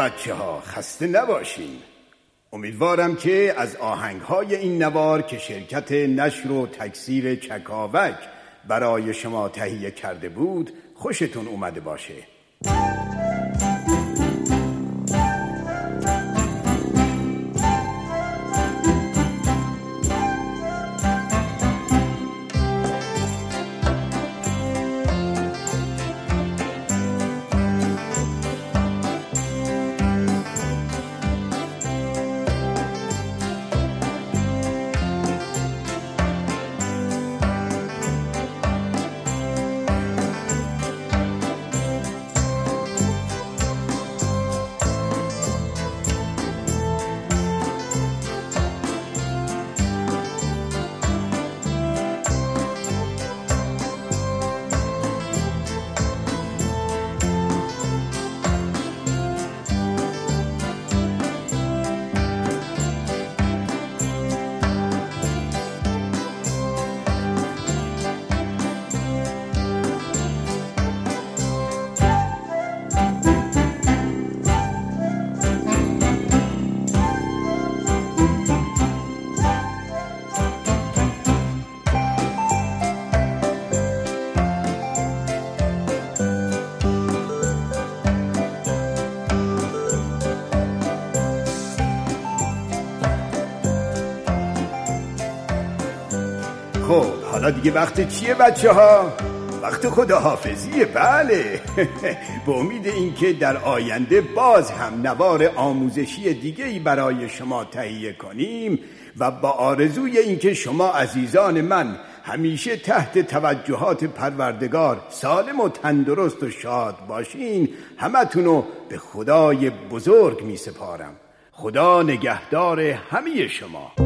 بچه ها خسته نباشین. امیدوارم که از آهنگ‌های این نوار که شرکت نشر و تکثیر چکاوک برای شما تهیه کرده بود خوشتون اومده باشه. خب حالا دیگه وقت چیه بچه ها؟ وقت خداحافظیه. بله به امید اینکه در آینده باز هم نوار آموزشی دیگه‌ای برای شما تهیه کنیم و با آرزوی اینکه شما عزیزان من همیشه تحت توجهات پروردگار سالم و تندرست و شاد باشین، همتونو به خدای بزرگ می سپارم. خدا نگهدار همه شما.